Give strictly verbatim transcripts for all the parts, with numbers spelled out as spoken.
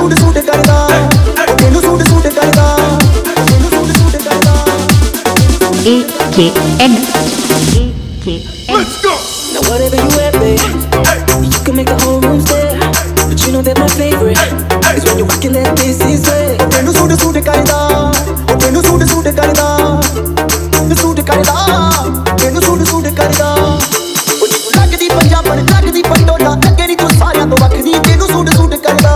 Suit suit ਕਰਦਾ ਤੈਨੂੰ suit suit ਕਰਦਾ ਤੈਨੂੰ ਸੂਟ ਸੂਟ ਕਰਦਾ A K N A K N Let's go. Now whatever you wear, babe, you can make the whole room stare. But you know that my favorite is when you're rocking that this is way. ਤੈਨੂੰ suit suit ਕਰਦਾ ਤੈਨੂੰ suit suit ਕਰਦਾ suit ਕਰਦਾ ਤੈਨੂੰ suit suit ਕਰਦਾ ਉਹ ਨੀ ਤੂੰ ਲੱਗਦੀ ਪੰਜਾਬਣ ਲੱਗਦੀ ਪੰਡੋਲਾ ਲੱਗੇ ਨੀ ਤੂੰ ਸਾਰਿਆਂ ਤੋਂ ਵੱਖਰੀ ਤੈਨੂੰ ਸੂਟ ਸੂਟ ਕਰਦਾ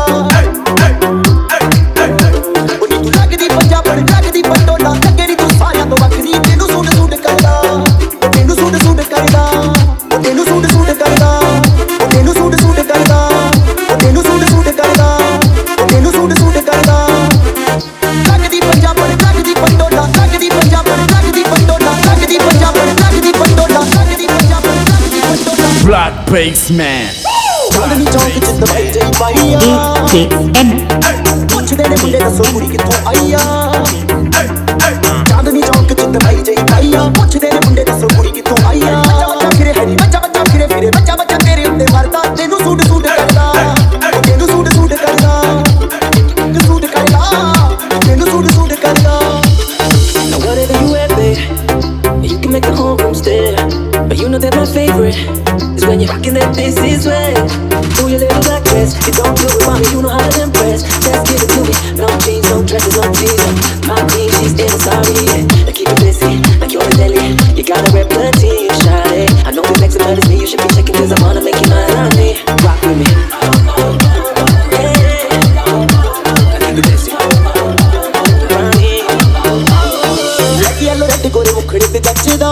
ਉਹ ਨੀ ਤੂੰ ਲੱਗਦੀ ਪੰਜਾਬਣ ਲੱਗਦੀ ਪੰਡੋਲਾ ਲੱਗੇ ਨੀ ਤੂੰ ਸਾਰਿਆਂ ਤੋਂ ਵੱਖਰੀ ਤੈਨੂੰ ਸੂਟ ਸੂਟ ਕਰਦਾ ਤੈਨੂੰ ਸੂਟ ਸੂਟ ਕਰਦਾ ਤੈਨੂੰ ਸੂਟ ਸੂਟ ਕਰਦਾ ਤੈਨੂੰ ਸੂਟ ਸੂਟ ਕਰਦਾ ਤੈਨੂੰ ਸੂਟ ਸੂਟ ਕਰਦਾ ਤੈਨੂੰ ਸੂਟ ਸੂਟ ਕਰਦਾ ਲੱਗਦੀ ਪੰਜਾਬਣ ਲੱਗਦੀ ਪੰਡੋਲਾ ਲੱਗਦੀ ਪੰਜਾਬਣ ਲੱਗਦੀ ਪੰਡੋਲਾ ਲੱਗਦੀ ਪੰਜਾਬਣ ਲੱਗਦੀ ਪੰਡੋਲਾ ਲੱਗਦੀ ਪੰਜਾਬਣ ਲੱਗਦੀ ਪੰਡੋਲਾ Black Bassman. ਚਾਂਦਨੀ ਚੌਂਕ ਚ ਦਵਾਈ ਜਈ ਪਾਈਆ A K N ਪੁੱਛਦੇ ਨੇ ਮੁੰਡੇ ਦੱਸੋ ਕੁੜੀ ਕਿੱਥੋਂ ਆਈ ਆ ਚਾਂਦਨੀ ਚੌਂਕ ਚ ਦਵਾਈ ਜਈ ਪਾਈਆ ਪੁੱਛਦੇ ਨੇ ਮੁੰਡੇ ਦੱਸੋ ਕੁੜੀ ਕਿੱਥੋਂ ਆਈ ਆ ਬੱਚਾ ਬੱਚਾ ਫਿਰੇ ਹੈਰੀ ਬੱਚਾ ਬੱਚਾ ਫਿਰੇ ਫਿਰੇ ਬੱਚਾ ਬੱਚਾ ਤੇਰੇ ਉੱਤੇ ਮਰਦਾ ਤੈਨੂੰ ਸੂਟ ਸੂਟ ਕਰਦਾ ਤੈਨੂੰ ਸੂਟ ਸੂਟ ਕਰਦਾ ਤੈਨੂੰ ਸੂਟ ਕਰਦਾ ਤੈਨੂੰ ਸੂਟ ਸੂਟ ਕਰਦਾ Now whatever you wear, babe, you can make the whole room stare. But you know that my favorite is when you're rocking that this is way. Do your little black dress, you don't do it for me, you know how to impress. Just give it to me, no jeans, no dresses, no teasing. My queen, she's in a sorry, yeah. Now keep it busy, like you're a deli. You gotta wear plenty, shawty. I know you're flexing, but it's me you should be checking, cause I wanna make you mine on me. Rock with me. ਕੋਰੇ ਮੁਖੜੇ ਤੇ ਜੱਚਦਾ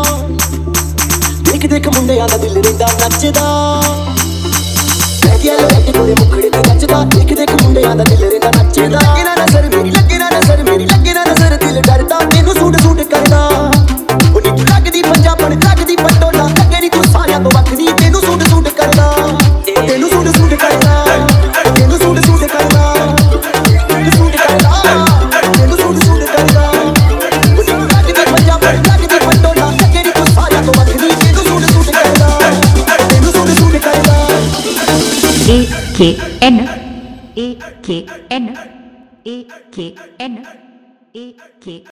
ਦੇਖ ਦੇਖ ਮੁੰਡਿਆਂ ਦਾ ਦਿਲ ਰਹਿੰਦਾ ਨੱਚਦਾ ਲੈ ਗਿਆ ਲੋਟ ਕੋਰੇ ਮੁਖੜੇ ਤੇ ਜੱਚਦਾ ਦੇਖ ਦੇਖ ਮੁੰਡਿਆਂ ਦਾ ਦਿਲ ਰਹਿੰਦਾ ਨੱਚਦਾ ਲੱਗੇ ਨਾ ਨਜ਼ਰ ਮੇਰੀ ਲੱਗੇ ਨਾ ਨਜ਼ਰ ਮੇਰੀ ਲੱਗੇ ਨਾ ਨਜ਼ਰ ਦਿਲ ਡਰਦਾ ਤੈਨੂੰ ਸੂਟ ਸੂਟ ਕਰਦਾ ਉਹ ਨੀ ਤੂੰ ਲੱਗਦੀ ਪੰਜਾਬਣ ਲੱਗਦੀ ਪੰਡੋਲਾ ਲੱਗੇ ਨੀ ਤੂੰ ਸਾਰਿਆਂ ਤੋਂ ਵੱਖਰੀ ਤੈਨੂੰ ਸੂਟ ਸੂਟ ਕਰਦਾ ਤੈਨੂੰ ਸੂਟ ਸੂਟ ਕਰਦਾ ਤੈਨੂੰ ਸੂਟ ਸੂਟ ਕਰਦਾ ਤੈਨੂੰ ਸੂਟ ਕਰਦਾ ਤੈਨੂੰ ਸੂਟ ਸੂਟ ਕਰਦਾ A K N A K N A K N A K